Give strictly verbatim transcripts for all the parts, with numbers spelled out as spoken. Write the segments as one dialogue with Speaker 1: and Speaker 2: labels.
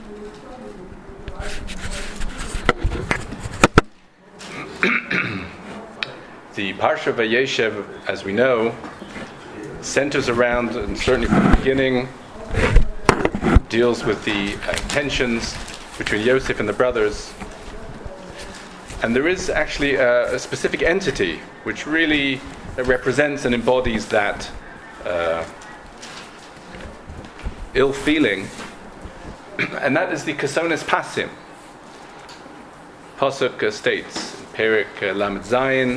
Speaker 1: The Parsha Vayeshev, as we know, centers around, and certainly from the beginning, deals with the uh, tensions between Yosef and the brothers. And there is actually a, a specific entity which really uh, represents and embodies that uh, ill feeling, and that is the Kesones Pasim. Pasuk uh, states, Perek uh, Lamed Zayin,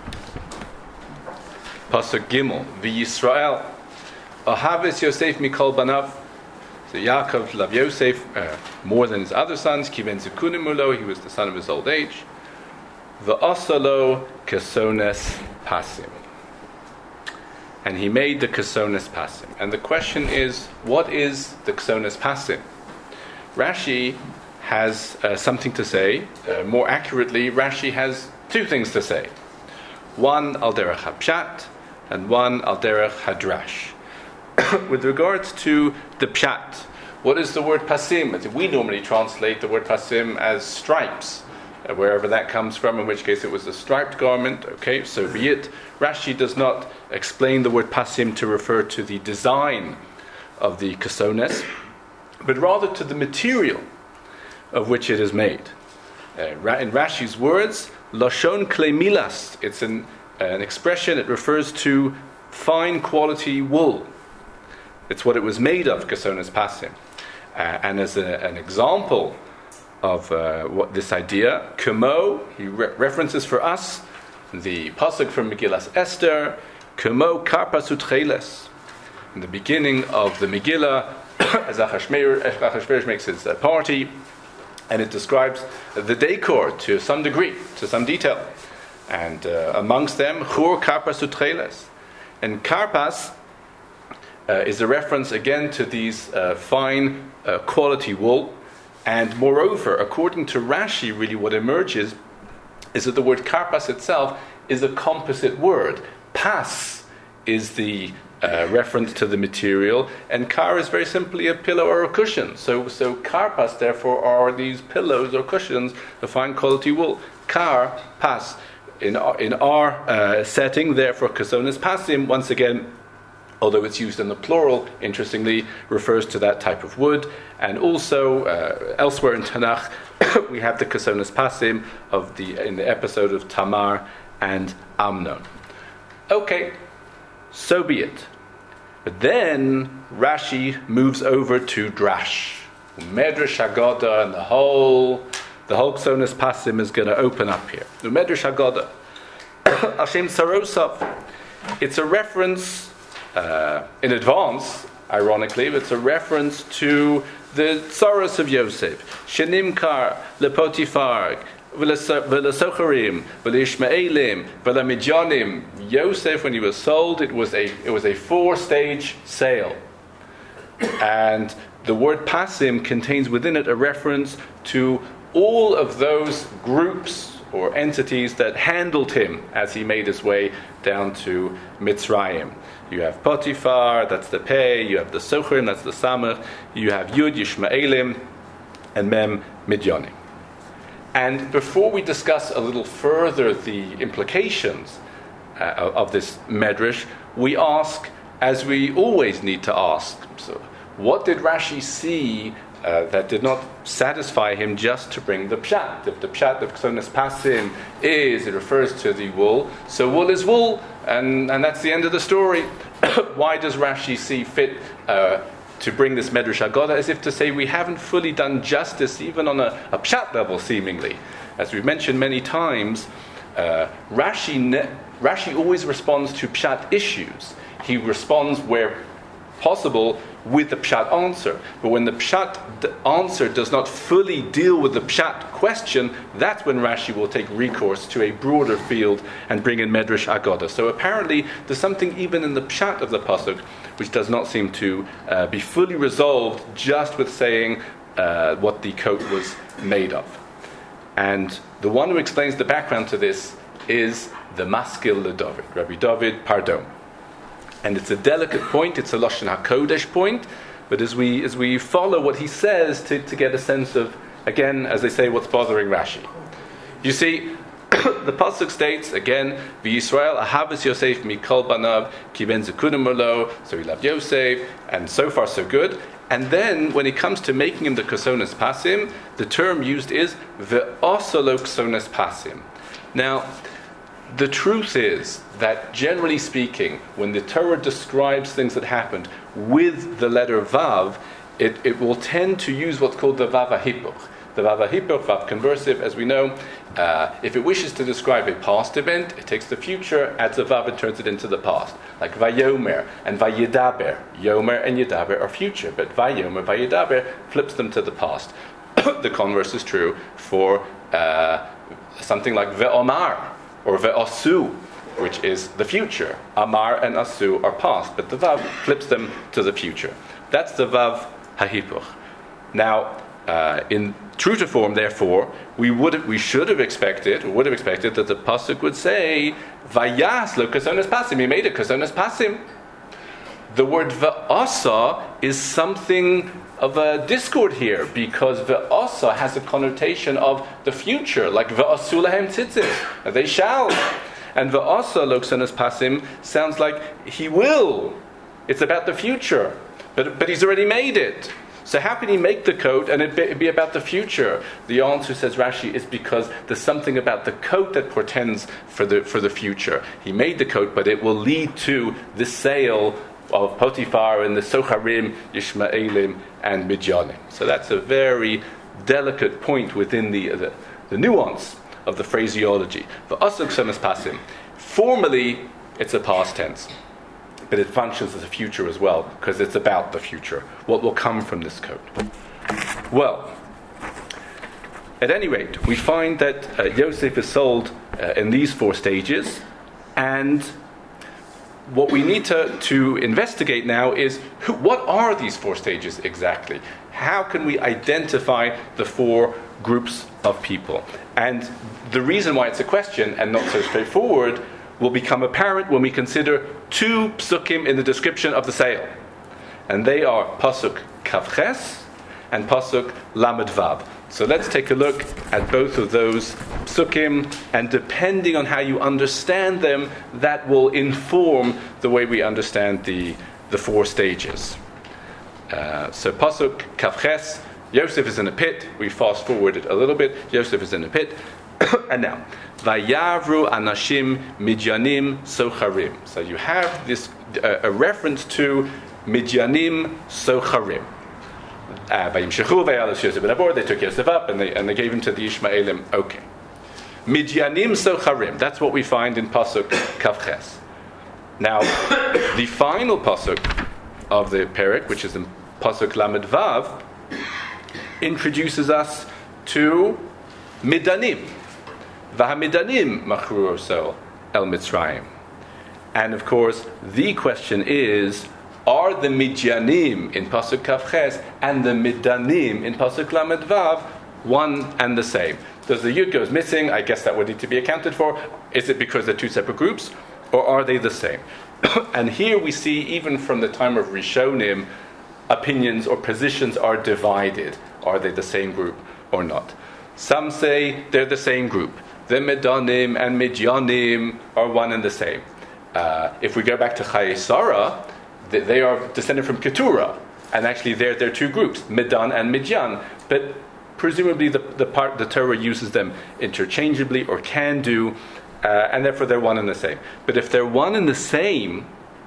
Speaker 1: Pasuk Gimel, V'Yisrael, Ahaves Yosef Mikol Banav. So Yaakov loved Yosef uh, more than his other sons. Kiven Zikunim Mulo, he was the son of his old age. V'Asalo Kesones Pasim, and he made the Kesones Pasim. And the question is, what is the Kesones Pasim? Rashi has uh, something to say. Uh, more accurately, Rashi has two things to say. One al derech hapshat, and one al derech hadrash. With regards to the pshat, what is the word pasim? We normally translate the word pasim as stripes, uh, wherever that comes from, in which case it was a striped garment. Okay, so be it. Rashi does not explain the word pasim to refer to the design of the kesones, but rather to the material of which it is made. Uh, in Rashi's words, lashon klei milas, it's an, an expression, it refers to fine quality wool. It's what it was made of, Kesones Pasim. Uh, and as a, an example of uh, what this idea, Kemo, he re- references for us the pasuk from Megillas Esther, Kemo karpas utcheles. In the beginning of the Megillah, as Achashverosh makes his uh, party, and it describes the decor to some degree, to some detail. And uh, amongst them, Chur karpas utcheles. And karpas Uh, is a reference again to these uh, fine uh, quality wool. And moreover, according to Rashi, really what emerges is that the word karpas itself is a composite word. Pas is the uh, reference to the material, and kar is very simply a pillow or a cushion. So, so karpas therefore are these pillows or cushions of fine quality wool. Kar, pas. In our, in our uh, setting, therefore, Kesones Pasim, once again, although it's used in the plural, interestingly, refers to that type of wood. And also, uh, elsewhere in Tanakh, we have the Kesones Pasim of the in the episode of Tamar and Amnon. Okay, so be it. But then Rashi moves over to Drash. Medrash Haggadah, and the whole the whole Kesones Pasim is going to open up here. The Medrash Haggadah, Hashem Sarosov. It's a reference. Uh, in advance, ironically, but it's a reference to the sorrows of Yosef. Shenimkar lepotifar v'lesocharim v'leishmaelim v'lemidyanim. Yosef, when he was sold, it was a it was a four-stage sale, and the word pasim contains within it a reference to all of those groups or entities that handled him as he made his way down to Mitzrayim. You have Potiphar, that's the Pei. You have the Socharim, that's the Samach. You have Yud, Yishmaelim, and Mem, Midyanim. And before we discuss a little further the implications uh, of this medrash, we ask, as we always need to ask, so what did Rashi see uh, that did not satisfy him just to bring the pshat? If the pshat of Kesones Pasim is, it refers to the wool, so wool is wool, and, and that's the end of the story. Why does Rashi see fit uh, to bring this Medrash Haggadah, as if to say we haven't fully done justice, even on a, a pshat level, seemingly? As we've mentioned many times, uh, Rashi, ne- Rashi always responds to pshat issues. He responds where possible with the pshat answer. But when the pshat d- answer does not fully deal with the pshat question, that's when Rashi will take recourse to a broader field and bring in Medrash Haggadah. So apparently there's something even in the pshat of the pasuk which does not seem to uh, be fully resolved just with saying uh, what the coat was made of. And the one who explains the background to this is the Maskil LeDavid, Rabbi David Pardon. And it's a delicate point, it's a Lashon HaKodesh point, but as we as we follow what he says to, to get a sense of, again, as they say, what's bothering Rashi. You see, the pasuk states again, "V'Yisrael ahavas Yosef mikol banav ki ben zekunim lo." So he loved Yosef, and so far so good. And then, when it comes to making him the Kesonas Pasim, the term used is "ve'osalo Kesonas Pasim." Now, the truth is that, generally speaking, when the Torah describes things that happened with the letter Vav, it, it will tend to use what's called the Vav HaHipuch. The Vav HaHipuch, Vav conversive, as we know, uh, if it wishes to describe a past event, it takes the future, adds a Vav, and turns it into the past. Like Vayomer and Vayedaber. Yomer and Yedaber are future, but Vayomer, Vayedaber flips them to the past. The converse is true for uh, something like Ve'omar or Ve'osu, which is the future. Amar and Asu are past, but the Vav flips them to the future. That's the Vav HaHipuch. Now, uh, in true to form, therefore, we would we should have expected, or would have expected, that the pasuk would say, "Vayas lo Kesonas Pasim." He made it Kesonas Pasim. The word Va'asa is something of a discord here, because Va'asa has a connotation of the future, like Va'asu lahem tzitzis, they shall. And Va'asa lo Kesonas Pasim sounds like he will. It's about the future, but but he's already made it. So how can he make the coat and it be, it be about the future? The answer, says Rashi, is because there's something about the coat that portends for the for the future. He made the coat, but it will lead to the sale of Potiphar and the Socharim, Yishmaelim, and Midyanim. So that's a very delicate point within the the, the nuance of the phraseology. For Asuk Kesonas Pasim, formally it's a past tense, but it functions as a future as well, because it's about the future, what will come from this code. Well, at any rate, we find that uh, Yosef is sold uh, in these four stages, and what we need to, to investigate now is, who, what are these four stages exactly? How can we identify the four groups of people? And the reason why it's a question and not so straightforward will become apparent when we consider two psukim in the description of the sale. And they are Pasuk Kavches and Pasuk Lamed Vav. So let's take a look at both of those psukim, and depending on how you understand them, that will inform the way we understand the, the four stages. Uh, so Pasuk Kavches, Yosef is in a pit. We fast forwarded a little bit. Yosef is in a pit. And now, Vayavru Anashim Midyanim Socharim. So you have this uh, a reference to Midyanim Socharim. Vayimshechu Vayalos Yosef ben Abor. They took Yosef up and they and they gave him to the Ishmaelim. Okay, Midyanim Socharim. That's what we find in Pasuk Kavches. Now, the final pasuk of the Perek, which is in Pasuk Lamed Vav, introduces us to Midanim. V'hamidanim machru oso el Mitzrayim. And of course, the question is, are the Midyanim in Pasuk Kavches and the Midanim in Pasuk Lamed Vav one and the same? Does the Yud goes missing? I guess that would need to be accounted for. Is it because they're two separate groups, or are they the same? And here we see, even from the time of Rishonim, opinions or positions are divided. Are they the same group or not? Some say they're the same group. The Midanim and Midyanim are one and the same. Uh, if we go back to Chayei Sarah, they, they are descended from Keturah, and actually they're, they're two groups, Midan and Midyan. But presumably the, the part the Torah uses them interchangeably, or can do, uh, and therefore they're one and the same. But if they're one and the same,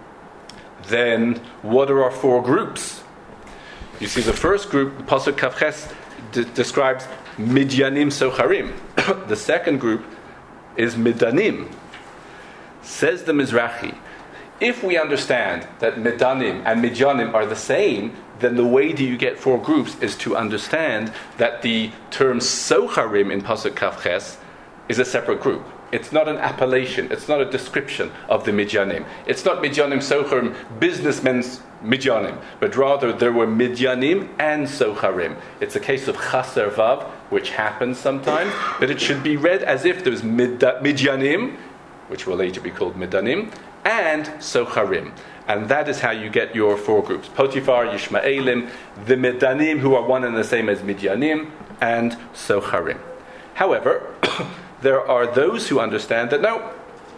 Speaker 1: then what are our four groups? You see, the first group, Pasuk Kavches, d- describes Midyanim Socharim. The second group is Midanim. Says the Mizrahi, if we understand that Midanim and Midyanim are the same, then the way that you get four groups is to understand that the term Socharim in Pasuk Kavches is a separate group. It's not an appellation, it's not a description of the Midyanim. It's not Midyanim Socharim, businessmen's Midyanim, but rather there were Midyanim and Socharim. It's a case of Chaser Vav, which happens sometimes, but it should be read as if there's Mid- Midyanim, which will later be called Midanim, and Socharim. And that is how you get your four groups. Potiphar, Yishmaelim, the Midanim, who are one and the same as Midyanim, and Socharim. However, there are those who understand that no,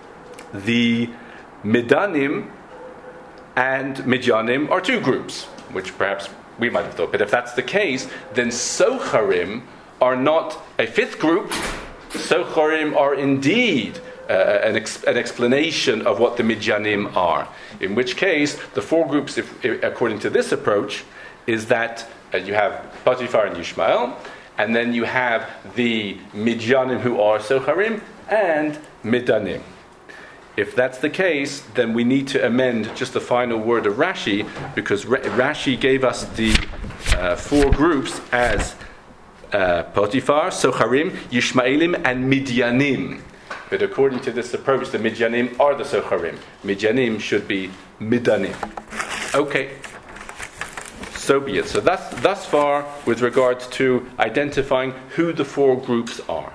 Speaker 1: the Midanim and Midyanim are two groups, which perhaps we might have thought. But if that's the case, then Socharim are not a fifth group. Socharim are indeed uh, an, ex- an explanation of what the Midyanim are. In which case, the four groups, if, if, according to this approach, is that uh, you have Potiphar and Yishmael, and then you have the Midyanim who are Socharim, and Midanim. If that's the case, then we need to amend just the final word of Rashi, because Ra- Rashi gave us the uh, four groups as uh, Potiphar, Socharim, Yishmaelim, and Midyanim. But according to this approach, the Midyanim are the Socharim. Midyanim should be Midanim. Okay. So be it. So that's thus far with regard to identifying who the four groups are.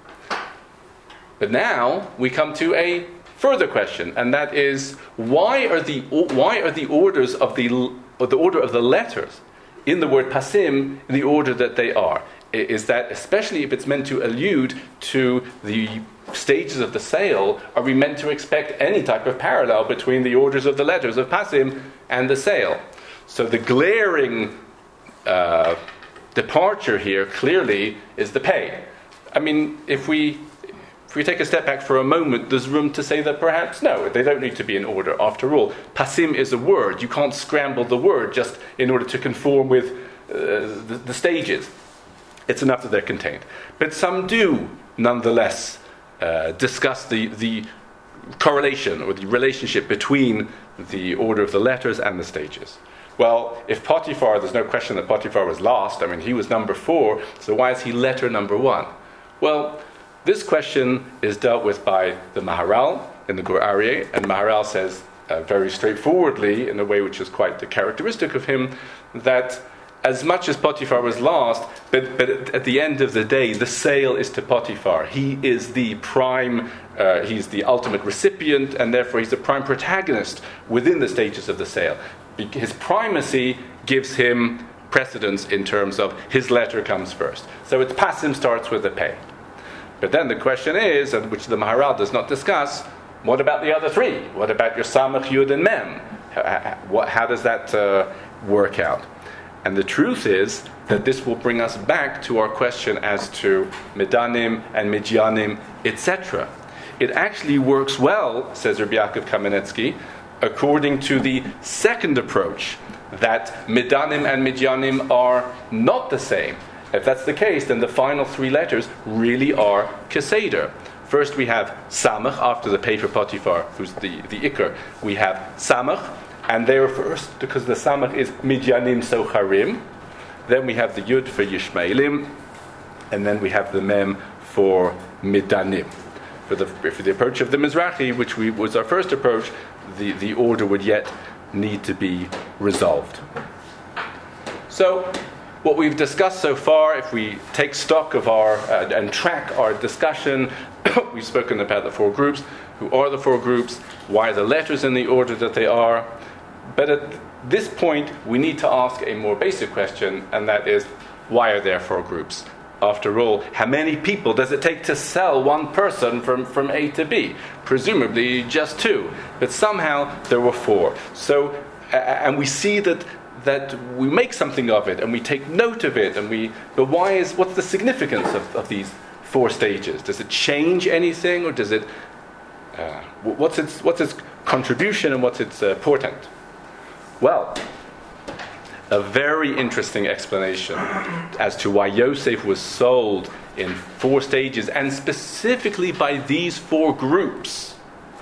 Speaker 1: But now we come to a further question, and that is why are the why are the orders of the or the order of the letters in the word pasim in the order that they are? Is that, especially if it's meant to allude to the stages of the sale, are we meant to expect any type of parallel between the orders of the letters of pasim and the sale? So the glaring uh, departure here clearly is the pay. I mean, if we if we take a step back for a moment, there's room to say that perhaps no, they don't need to be in order. After all, pasim is a word. You can't scramble the word just in order to conform with uh, the, the stages. It's enough that they're contained. But some do, nonetheless, uh, discuss the, the correlation or the relationship between the order of the letters and the stages. Well, if Potiphar, there's no question that Potiphar was last. I mean, he was number four, so why is he letter number one? Well, this question is dealt with by the Maharal in the Gur Aryeh, and Maharal says uh, very straightforwardly, in a way which is quite characteristic of him, that as much as Potiphar was last, but, but at the end of the day, the sale is to Potiphar. He is the prime, uh, he's the ultimate recipient, and therefore he's the prime protagonist within the stages of the sale. His primacy gives him precedence in terms of his letter comes first. So its pasim starts with the pay. But then the question is, and which the Maharal does not discuss, what about the other three? What about your Samach, Yud, and Mem? How, how, how does that uh, work out? And the truth is that this will bring us back to our question as to Midanim and Midyanim, et cetera. It actually works well, says Rabbi Yaakov Kamenetsky, according to the second approach, that Midanim and Midyanim are not the same. If that's the case, then the final three letters really are Keseder. First we have Samach, after the pay for Potiphar, who's the, the Iker. We have Samach, and they are first, because the Samach is Midyanim Socharim. Then we have the Yud for Yishmaelim, and then we have the Mem for Midanim. For the, for the approach of the Mizrahi, which we, was our first approach, the, the order would yet need to be resolved. So, what we've discussed so far, if we take stock of our, uh, and track our discussion, we've spoken about the four groups. Who are the four groups? Why are the letters in the order that they are? But at this point, we need to ask a more basic question, and that is, why are there four groups? After all, how many people does it take to sell one person from, from A to B? Presumably just two. But somehow there were four. So, uh, and we see that that we make something of it, and we take note of it, and we. But why is what's the significance of, of these four stages? Does it change anything, or does it? Uh, what's its what's its contribution, and what's its uh, portent? Well, a very interesting explanation as to why Yosef was sold in four stages, and specifically by these four groups,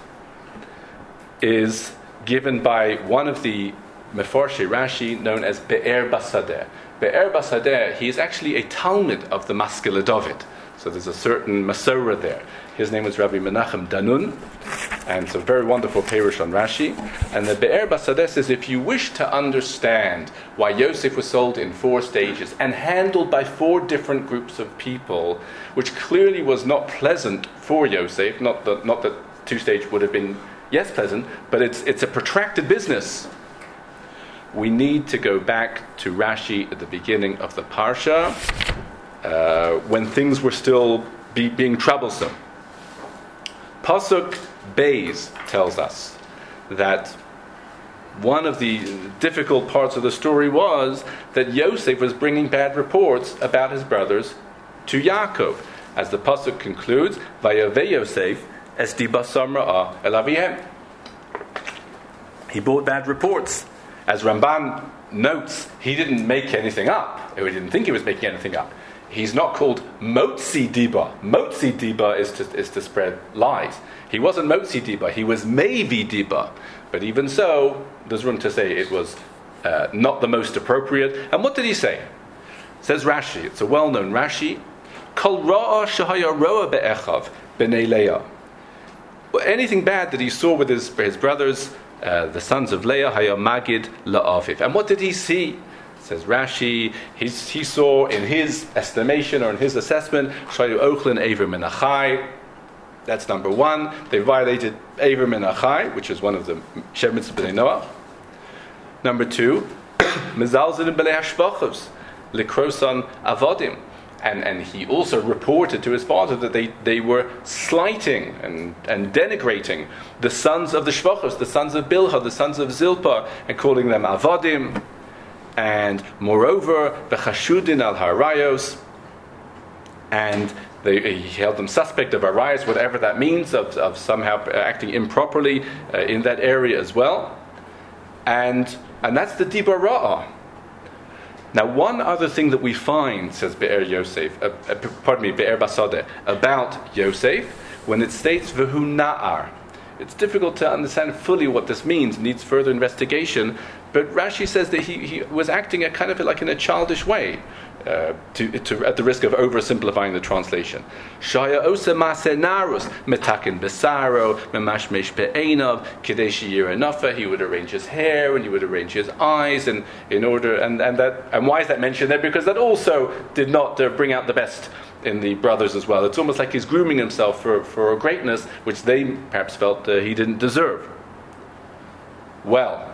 Speaker 1: is given by one of the Mefarshei Rashi known as Be'er Basadeh. Be'er Basadeh, he is actually a Talmud of the Maskele David. So there's a certain Masorah there. His name was Rabbi Menachem Danun, and it's a very wonderful Perush on Rashi. And the Be'er Basadeh says, if you wish to understand why Yosef was sold in four stages and handled by four different groups of people, which clearly was not pleasant for Yosef, not that, not that two stage would have been yes, pleasant, but it's it's a protracted business. We need to go back to Rashi at the beginning of the Parsha, uh, when things were still be, being troublesome. Pasuk Beis tells us that one of the difficult parts of the story was that Yosef was bringing bad reports about his brothers to Yaakov. As the Pasuk concludes, Vayaveh Yosef es di basar ra'ah el avihem. He brought bad reports. As Ramban notes, he didn't make anything up. He didn't think he was making anything up. He's not called Motzi Diba. Motzi Diba is to, is to spread lies. He wasn't Motzi Diba, he was Mevi Diba. But even so, there's room to say it was uh, not the most appropriate. And what did he say? Says Rashi, it's a well-known Rashi, Kol ra'a shahaya ro'a be'echav b'nei Leah. Anything bad that he saw with his, his brothers, uh, the sons of Leah, haya magid la'aviv. And what did he see? Says Rashi, he, he saw in his estimation or in his assessment, shayu ochlin aver min achai. That's number one. They violated aver min achai, which is one of the Shev Mitzvah B'nai Noach. Number two, mezalzin b'nei hashvachos likrosan avodim. And, and he also reported to his father that they, they were slighting and, and denigrating the sons of the Shvachos, the sons of Bilhah, the sons of Zilpah, and calling them avodim. And moreover, the chashudin al harayos, and they, he held them suspect of harayos, whatever that means, of, of somehow acting improperly uh, in that area as well. And and that's the dibur ra'ah. Now, one other thing that we find, says Be'er Yosef, uh, uh, pardon me, Be'er Basodeh, about Yosef, when it states V'hu na'ar. It's difficult to understand fully what this means, needs further investigation, but Rashi says that he, he was acting a kind of like in a childish way, uh, to, to, at the risk of oversimplifying the translation. Shaya osa ma'aseh narus, metakin besaro, memashmesh be'einav, kadeshi yiranafa. He would arrange his hair and he would arrange his eyes, and in order, and, and that, and why is that mentioned there? Because that also did not uh, bring out the best in the brothers as well. It's almost like he's grooming himself for, for a greatness which they perhaps felt uh, he didn't deserve. Well,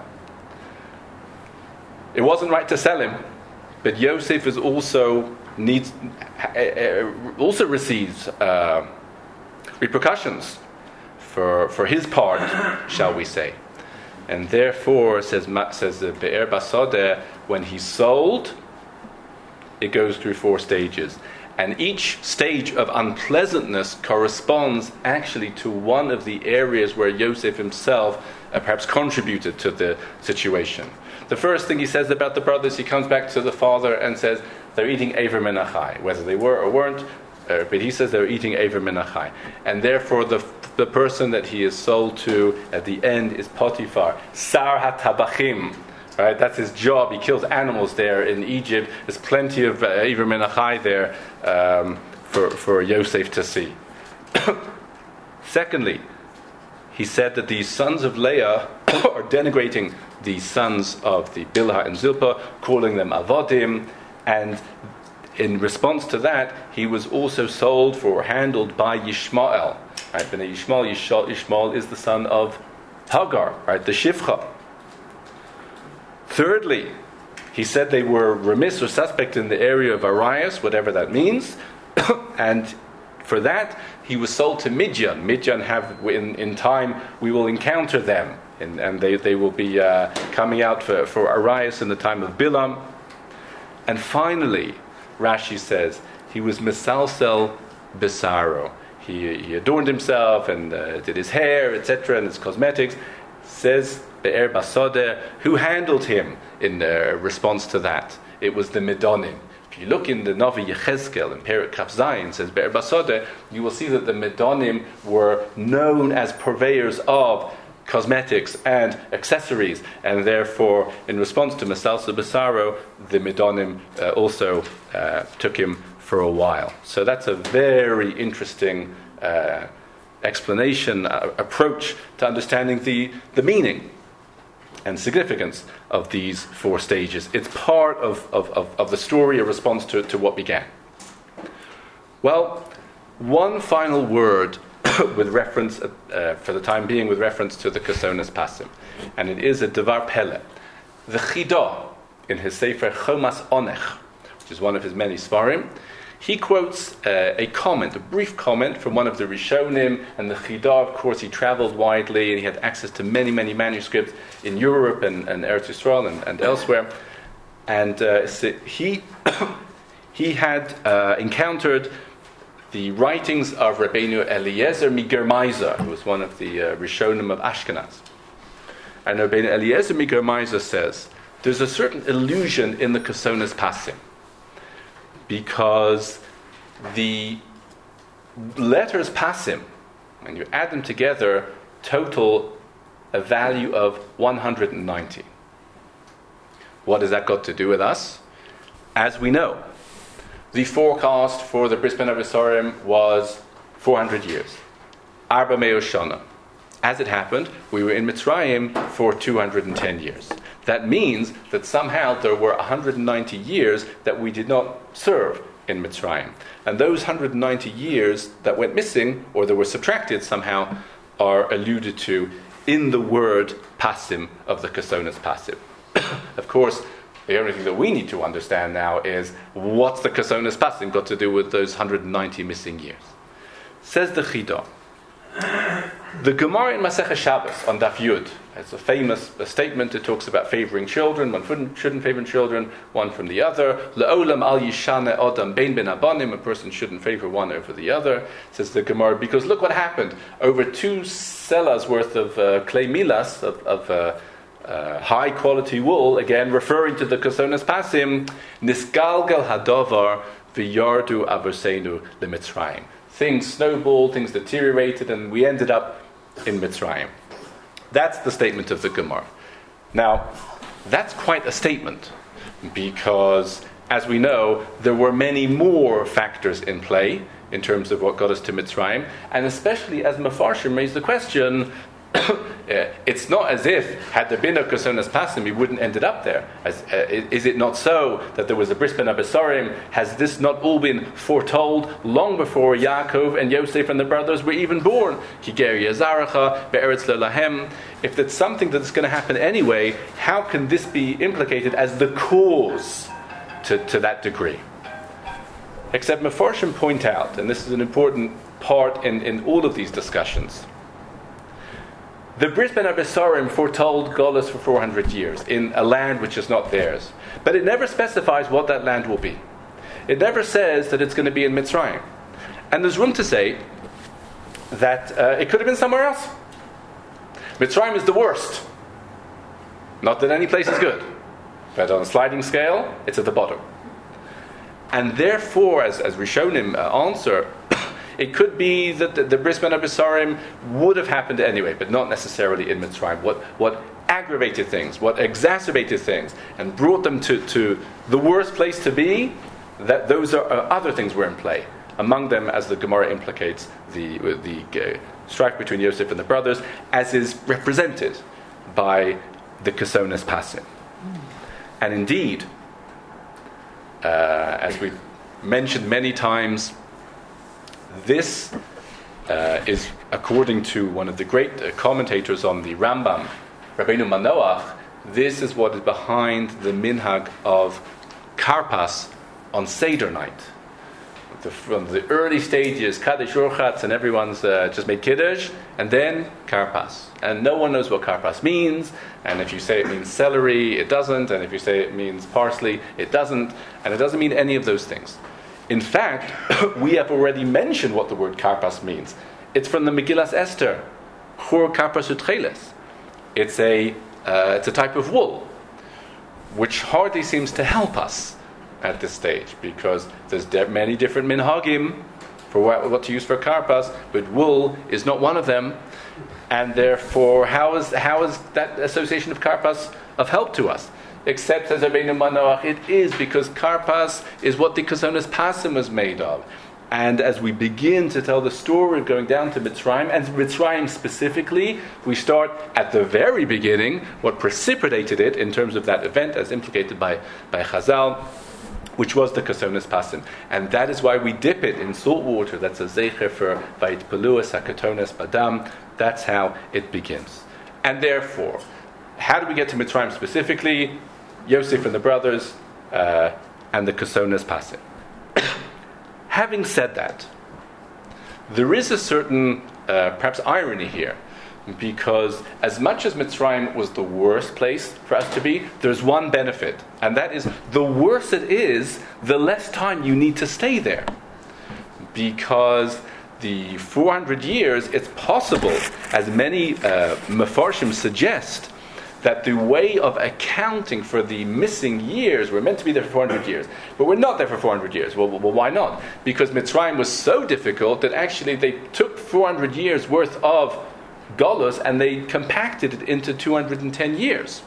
Speaker 1: it wasn't right to sell him, but Yosef is also needs uh, also receives uh, repercussions for for his part, shall we say? And therefore, says says the Be'er Basodeh, when he's sold, it goes through four stages. And each stage of unpleasantness corresponds actually to one of the areas where Yosef himself uh, perhaps contributed to the situation. The first thing he says about the brothers, he comes back to the father and says, they're eating Aver min achai. Whether they were or weren't, uh, but he says they're eating Aver min achai. And therefore the the person that he is sold to at the end is Potiphar, Sar HaTabachim. Right, that's his job. He kills animals there in Egypt. There's plenty of Aver min achai there um, for, for Yosef to see. Secondly, he said that these sons of Leah are denigrating the sons of the Bilhah and Zilpah, calling them avodim, and in response to that, he was also sold for or handled by Yishmael. Right, B'nai Yishmael, Yishmael is the son of Hagar, right, the Shivcha. Thirdly, he said they were remiss or suspect in the area of Arias, whatever that means, and for that he was sold to Midian. Midian have in, in time we will encounter them, and, and they, they will be uh, coming out for, for Arias in the time of Bilam. And finally, Rashi says he was Mesalsel Besaro. He, he adorned himself and uh, did his hair, et cetera, and his cosmetics. Says Be'er Basodeh, who handled him in uh, response to that? It was the Medonim. If you look in the Navi Yechezkel in Perek Kaf Zayin, says Be'er Basodeh, you will see that the Medonim were known as purveyors of cosmetics and accessories, and therefore, in response to Mesalsa Besaro, the Medonim uh, also uh, took him for a while. So that's a very interesting uh, explanation, uh, approach to understanding the, the meaning and significance of these four stages. It's part of, of, of, of the story, a response to, to what began. Well, one final word with reference, uh, for the time being, with reference to the Kesonas Pasim. And it is a Devar Pele. The Chidah, in his Sefer Chomas Onech, which is one of his many Svarim, he quotes uh, a comment, a brief comment from one of the Rishonim, and the Chidah, of course, he traveled widely, and he had access to many, many manuscripts in Europe and, and Eretz Yisrael and, and elsewhere. And uh, so he, he had uh, encountered the writings of Rabbeinu Eliezer Migermaizer, who was one of the uh, Rishonim of Ashkenaz. And Rabbeinu Eliezer Migermaizer says, there's a certain illusion in the Kesonas Pasim, because the letters Pasim, when you add them together, total a value of one hundred ninety. What has that got to do with us? As we know, the forecast for the Bris Ben Abisarim was four hundred years. Arba Meo Shana. As it happened, we were in Mitzrayim for two hundred ten years. That means that somehow there were one hundred ninety years that we did not serve in Mitzrayim. And those one hundred ninety years that went missing, or that were subtracted somehow, are alluded to in the word Pasim of the Kesonas Pasim. Of course, the only thing that we need to understand now is what's the Kesonas Pasim got to do with those one hundred ninety missing years. Says the Chidah. The Gemara in Masechah Shabbos on Daf Yud, it's a famous a statement. It talks about favoring children. One shouldn't, shouldn't favor children, one from the other. Le'olam al yishane odam bein ben abanim. A person shouldn't favor one over the other, says the Gemara, because look what happened. Over two selas worth of uh, clay milas, of, of uh, uh, high quality wool, again referring to the Kesonas Pasim, nisgalgal hadavar v'yardu averseinu leMitzrayim. Things snowballed, things deteriorated, and we ended up in Mitzrayim. That's the statement of the Gemara. Now, that's quite a statement, because, as we know, there were many more factors in play in terms of what got us to Mitzrayim, and especially as Mefarshim raised the question, it's not as if, had there been a Kesonas Pasim, we wouldn't ended up there. As, uh, is it not so that there was a Bris Ben Abisarim? Has this not all been foretold long before Yaakov and Yosef and the brothers were even born? Kiger Yazaracha, Be'eretz Lelahem. If that's something that's going to happen anyway, how can this be implicated as the cause to, to that degree? Except Mefarshim point out, and this is an important part in, in all of these discussions, the Bris Ben Abisarim foretold Golus for four hundred years in a land which is not theirs. But it never specifies what that land will be. It never says that it's going to be in Mitzrayim. And there's room to say that uh, it could have been somewhere else. Mitzrayim is the worst. Not that any place is good. But on a sliding scale, it's at the bottom. And therefore, as, as Rishonim uh, answer, it could be that the, the Bris Ben Abisarim would have happened anyway, but not necessarily in Mitzrayim. What what aggravated things, what exacerbated things, and brought them to, to the worst place to be, that those are uh, other things were in play. Among them, as the Gemara implicates, the the uh, strife between Yosef and the brothers, as is represented by the Kesonas Pasim. And indeed, uh, as we've mentioned many times, this uh, is, according to one of the great uh, commentators on the Rambam, Rabbeinu Manoach, this is what is behind the minhag of Karpas on Seder night. The, from the early stages, Kaddish Urchatz, and everyone's uh, just made Kiddush, and then Karpas. And no one knows what Karpas means, and if you say it means celery, it doesn't, and if you say it means parsley, it doesn't, and it doesn't mean any of those things. In fact, we have already mentioned what the word karpas means. It's from the Megillas Esther, chur karpas utcheles. It's a uh, it's a type of wool, which hardly seems to help us at this stage, because there's de- many different minhagim for what, what to use for karpas, but wool is not one of them, and therefore, how is how is that association of karpas of help to us? Except, as Rabbeinu Manoach, it is because karpas is what the Kesonas Pasim was made of. And as we begin to tell the story of going down to Mitzrayim, and Mitzrayim specifically, we start at the very beginning, what precipitated it in terms of that event as implicated by, by Chazal. which was the Kasonas Pasim. And that is why we dip it in salt water. That's a Zecher for Vait Peluas HaKatonas Badam. That's how it begins. And therefore, how do we get to Mitzrayim specifically? Yosef and the brothers, uh, and the Kasonas Pasim. Having said that, there is a certain, uh, perhaps irony here, because as much as Mitzrayim was the worst place for us to be, there's one benefit, and that is the worse it is, the less time you need to stay there. Because the four hundred years, it's possible, as many uh, Mefarshim suggest, that the way of accounting for the missing years, we're meant to be there for four hundred years, but we're not there for four hundred years. Well, well, why not? Because Mitzrayim was so difficult that actually they took four hundred years worth of Golus and they compacted it into two hundred ten years.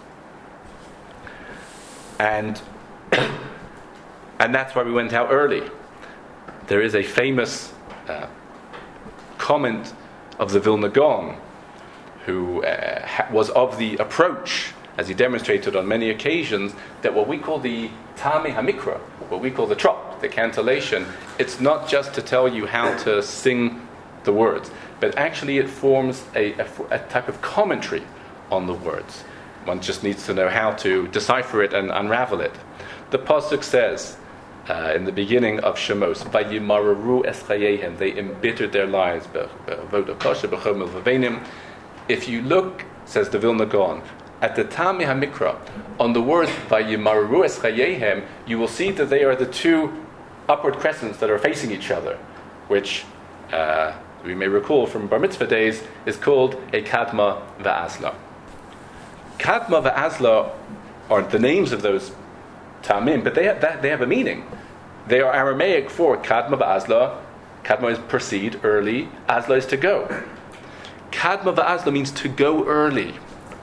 Speaker 1: And, and that's why we went out early. There is a famous uh, comment of the Vilna Gaon, who uh, ha- was of the approach, as he demonstrated on many occasions, that what we call the Tami HaMikra, what we call the trop, the cantillation, it's not just to tell you how to sing the words, but actually it forms a, a, a type of commentary on the words. One just needs to know how to decipher it and unravel it. The Pasuk says, uh, in the beginning of Shemos, Vayimararu es chayehem, they embittered their lives. If you look, says the Vilna Gaon, at the Tami HaMikra, on the words Vayimararu es chayehem, you will see that they are the two upward crescents that are facing each other, which uh, we may recall from Bar Mitzvah days is called a Kadma Va'azla. Kadma Va'azla are the names of those Tamim, but they have, that, they have a meaning. They are Aramaic for Kadma Va'azla. Kadma is proceed, early. Azla is to go. Kadma Va'azla means to go early.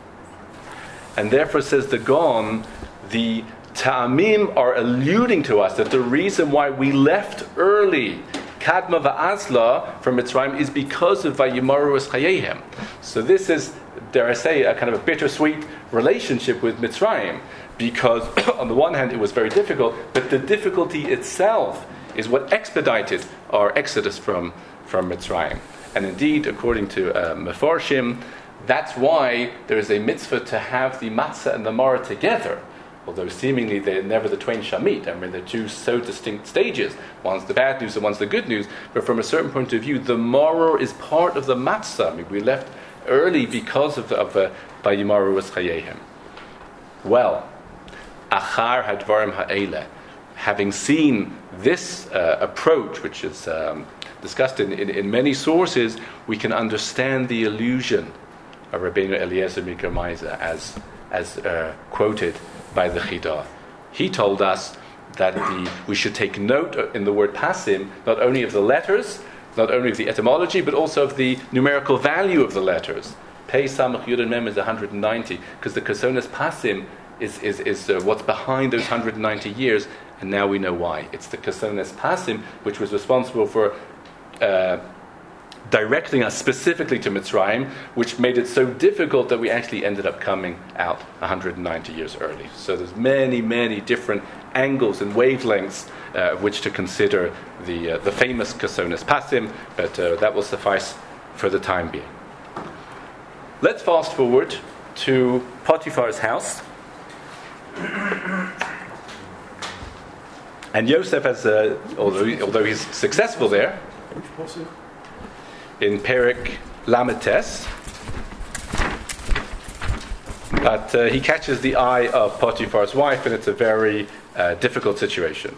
Speaker 1: And therefore, says the Gaon, the Ta'amim are alluding to us that the reason why we left early Kadma Va'azla from Mitzrayim is because of Vayimaru es chayehem. So this is, dare I say, a kind of a bittersweet relationship with Mitzrayim, because on the one hand it was very difficult, but the difficulty itself is what expedited our exodus from, from Mitzrayim. And indeed, according to uh, Mefarshim, that's why there is a mitzvah to have the matzah and the maror together, although seemingly they're never the twain shall meet. I mean, they're two so distinct stages. One's the bad news and one's the good news. But from a certain point of view, the maror is part of the matzah. I mean, we left early because of the of uh, Vayimaru es chayehem. Well, achar hadvarim ha'ele, having seen this uh, approach, which is um, discussed in, in, in many sources, we can understand the illusion of Rabbeinu Eliezer Mikra Meiser as as uh, quoted by the Chidah. He told us that the, we should take note in the word pasim not only of the letters, not only of the etymology, but also of the numerical value of the letters. Pei Samach Yud and Mem is one hundred ninety, because the Kasonas Pasim is is, is uh, what's behind those one hundred ninety years, and now we know why. It's the Kasonas Pasim which was responsible for uh, directing us specifically to Mitzrayim, which made it so difficult that we actually ended up coming out one hundred ninety years early. So there's many, many different angles and wavelengths uh, which to consider the uh, the famous Kasonas Pasim, but uh, that will suffice for the time being. Let's fast forward to Potiphar's house. And Yosef, has, uh, although, he, although he's successful there, in Perek Lametes, but uh, he catches the eye of Potiphar's wife, and it's a very uh, difficult situation.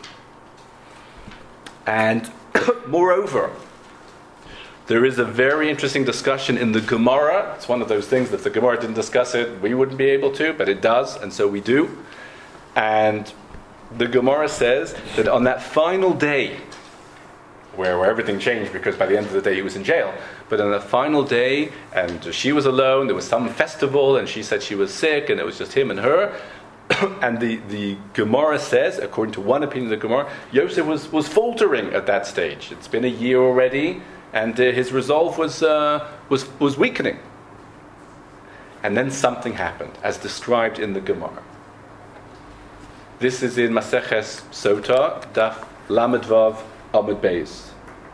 Speaker 1: And moreover, there is a very interesting discussion in the Gemara. It's one of those things that if the Gemara didn't discuss it, we wouldn't be able to, but it does, and so we do. And the Gemara says that on that final day, Where, where everything changed because by the end of the day he was in jail. But on the final day, and she was alone, there was some festival, and she said she was sick, and it was just him and her. And the, the Gemara says, according to one opinion of the Gemara, Yosef was, was faltering at that stage. It's been a year already, and uh, his resolve was, uh, was, was weakening. And then something happened, as described in the Gemara. This is in Maseches Sota, Daf Lamed Vav Amud Beis.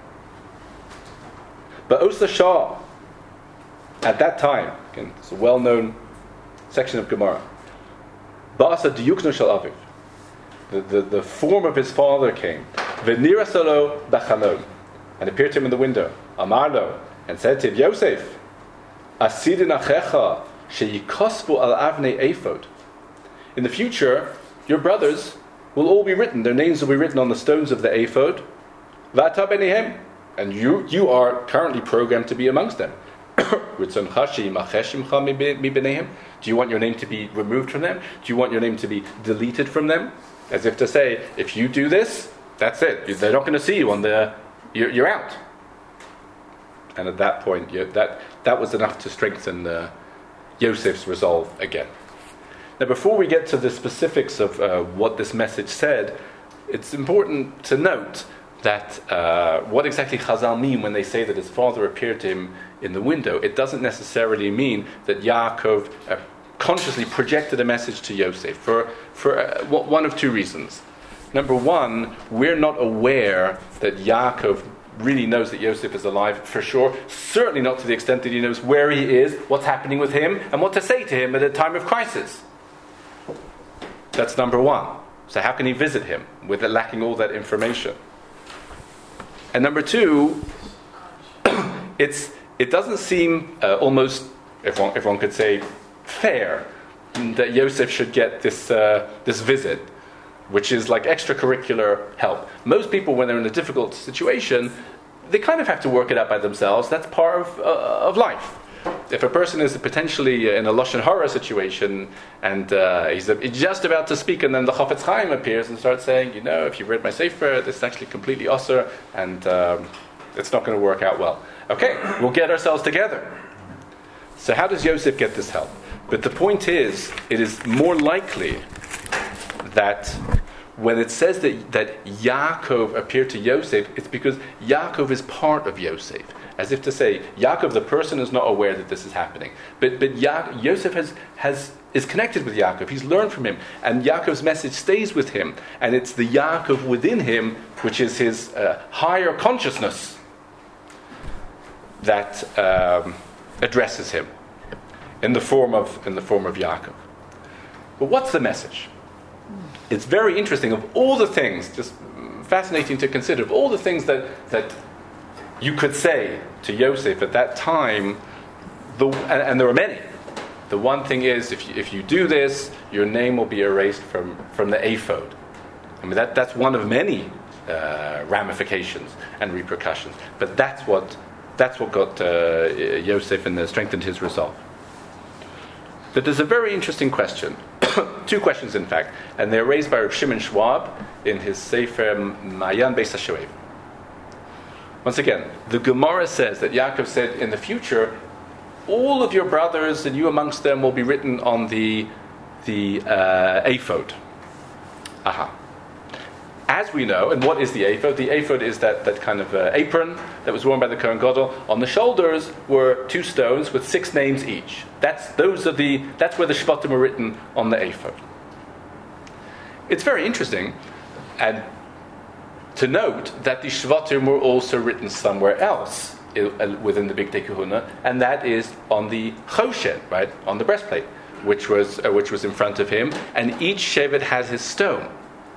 Speaker 1: But Osa Shah, at that time, again, it's a well-known section of Gemara, Ba'asa Diyukno Shel Aviv, the, the, the form of his father came, V'nira Solo B'chalom, and appeared to him in the window, Amarlo, and said to him, Yosef, Asidin Achecha Sheyikosvu Al Avnei Ephod. In the future, your brothers will all be written, their names will be written on the stones of the ephod, V'ata B'neihem, and you you are currently programmed to be amongst them. Do you want your name to be removed from them? Do you want your name to be deleted from them? As if to say, if you do this, that's it. They're not going to see you on the. You're, you're out. And at that point, you, that that was enough to strengthen uh, Yosef's resolve again. Now, before we get to the specifics of uh, what this message said, it's important to note that uh, what exactly Chazal mean when they say that his father appeared to him in the window. It doesn't necessarily mean that Yaakov uh, consciously projected a message to Yosef for, for uh, one of two reasons. Number one, we're not aware that Yaakov really knows that Yosef is alive for sure, certainly not to the extent that he knows where he is, what's happening with him, and what to say to him at a time of crisis. That's number one. So how can he visit him with it lacking all that information? And number two, it's it doesn't seem uh, almost, if one, if one could say, fair that Yosef should get this uh, this visit, which is like extracurricular help. Most people, when they're in a difficult situation, they kind of have to work it out by themselves. That's part of uh, of life. If a person is potentially in a Lashon Hara situation and uh, he's just about to speak, and then the Chafetz Chaim appears and starts saying, you know, if you've read my Sefer, this is actually completely osur, and um, it's not going to work out well. Okay, we'll get ourselves together. So how does Yosef get this help? But the point is, it is more likely that when it says that, that Yaakov appeared to Yosef, it's because Yaakov is part of Yosef. As if to say, Yaakov, the person, is not aware that this is happening. But but ya- Yosef has, has is connected with Yaakov. He's learned from him. And Yaakov's message stays with him. And it's the Yaakov within him, which is his uh, higher consciousness, that um, addresses him in the form of in the form of Yaakov. But what's the message? It's very interesting. Of all the things, just fascinating to consider, of all the things that that you could say to Yosef at that time, the, and, and there are many. The one thing is, if you, if you do this, your name will be erased from, from the ephod. I mean, that that's one of many uh, ramifications and repercussions. But that's what that's what got uh, Yosef and uh, strengthened his resolve. But there's a very interesting question. Two questions, in fact, and they're raised by Reb Shimon Schwab in his Sefer Mayan Beis HaShoev. Once again, the Gemara says that Yaakov said, in the future, all of your brothers and you amongst them will be written on the the uh, ephod. Aha. As we know, and what is the ephod? The ephod is that, that kind of uh, apron that was worn by the Kohen Gadol. On the shoulders were two stones with six names each. That's those are the that's where the Shvatim are written on the ephod. It's very interesting, and to note that the Shvatim were also written somewhere else within the Bigdei Kehuna, and that is on the Choshen, right, on the breastplate, which was uh, which was in front of him, and each Shevet has his stone.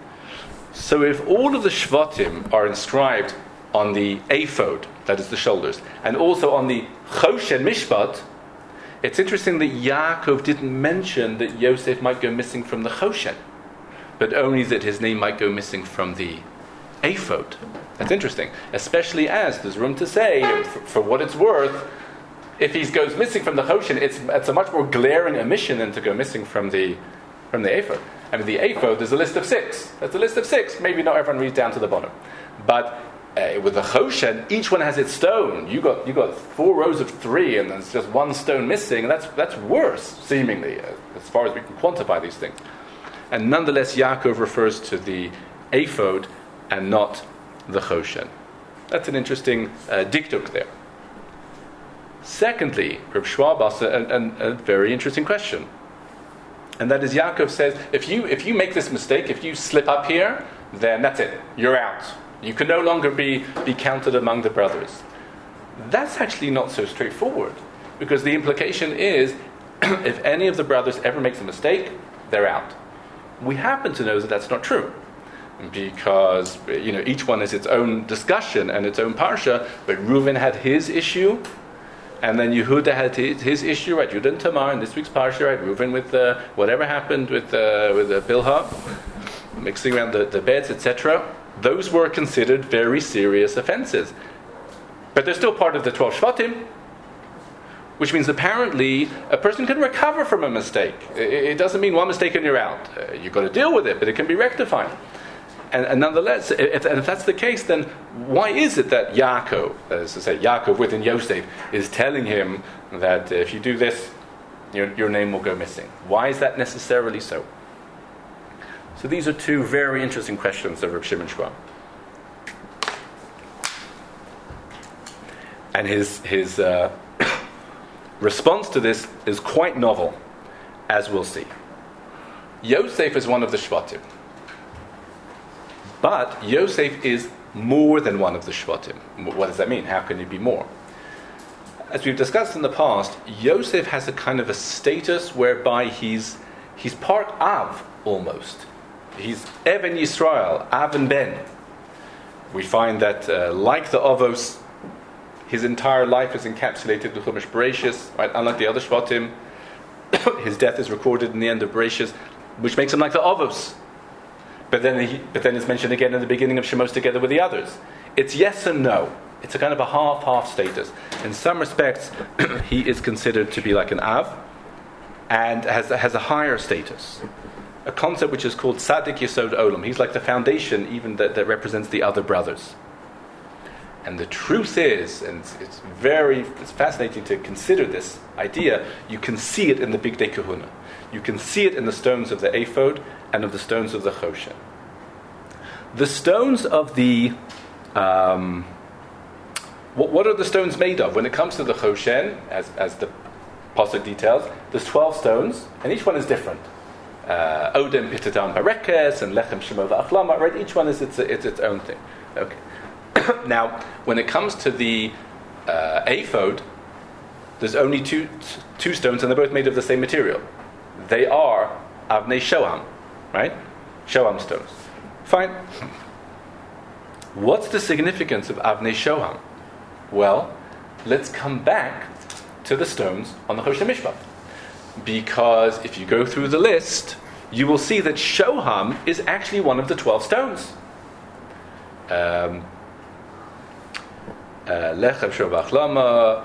Speaker 1: So if all of the Shvatim are inscribed on the ephod, that is the shoulders, and also on the Choshen Mishpat, it's interesting that Yaakov didn't mention that Yosef might go missing from the Choshen, but only that his name might go missing from the ephod. That's interesting, especially as there's room to say, for, for what it's worth, if he goes missing from the Choshen, it's, it's a much more glaring omission than to go missing from the from the ephod. I mean, the ephod, there's a list of six. That's a list of six. Maybe not everyone reads down to the bottom. But uh, with the Choshen, each one has its stone. You got you got four rows of three, and there's just one stone missing. That's that's worse, seemingly, uh, as far as we can quantify these things. And nonetheless, Yaakov refers to the ephod and not the Choshen. That's an interesting uh, diktuk there. Secondly, Reb Schwab asked a, a, a very interesting question. And that is, Yaakov says, if you if you make this mistake, if you slip up here, then that's it. You're out. You can no longer be, be counted among the brothers. That's actually not so straightforward, because the implication is, if any of the brothers ever makes a mistake, they're out. We happen to know that that's not true, because you know each one has its own discussion and its own parsha. But Reuven had his issue, and then Yehuda had his, his issue, right? Yehuda and Tamar in this week's parsha, right? Reuven with uh, whatever happened with uh, with uh, Bilhah, mixing around the, the beds, et cetera. Those were considered very serious offenses, but they're still part of the twelve Shvatim, which means apparently a person can recover from a mistake. It, it doesn't mean one mistake and you're out. Uh, you've got to deal with it, but it can be rectified. And, and nonetheless, if, and if that's the case, then why is it that Yaakov, as I say, Yaakov within Yosef, is telling him that if you do this, your, your name will go missing? Why is that necessarily so? So these are two very interesting questions of Reb Shimon Schwab. And his his uh, response to this is quite novel, as we'll see. Yosef is one of the Shvatim. But Yosef is more than one of the Shvatim. What does that mean? How can he be more? As we've discussed in the past, Yosef has a kind of a status whereby he's he's part Av, almost. He's Even Yisrael, Av and Ben. We find that, uh, like the Avos, his entire life is encapsulated in Chumash Bereshis, right? Unlike the other Shvatim, his death is recorded in the end of Bereshis, which makes him like the Avos. But then, he, but then it's mentioned again in the beginning of Shemos together with the others. It's yes and no. It's a kind of a half-half status. In some respects, he is considered to be like an Av, and has has a higher status. A concept which is called Tzadik Yesod Olam. He's like the foundation, even that, that represents the other brothers. And the truth is, and it's, it's very it's fascinating to consider this idea, you can see it in the Bigdei Kahuna. You can see it in the stones of the ephod and of the stones of the Choshen. The stones of the... Um, what, what are the stones made of? When it comes to the Choshen, as, as the Pasuk details, there's twelve stones, and each one is different. Uh, Odem, Pitadam, Parekes, and Lechem, Shemo, V'Achlama, right? Each one is its, it's its own thing. Okay. Now, when it comes to the uh, ephod, there's only two two stones, and they're both made of the same material. They are Avnei Shoham, right? Shoham stones. Fine. What's the significance of Avnei Shoham? Well, let's come back to the stones on the Choshen Mishpat. Because if you go through the list, you will see that Shoham is actually one of the twelve stones. Um, Lechem Shobach Lama,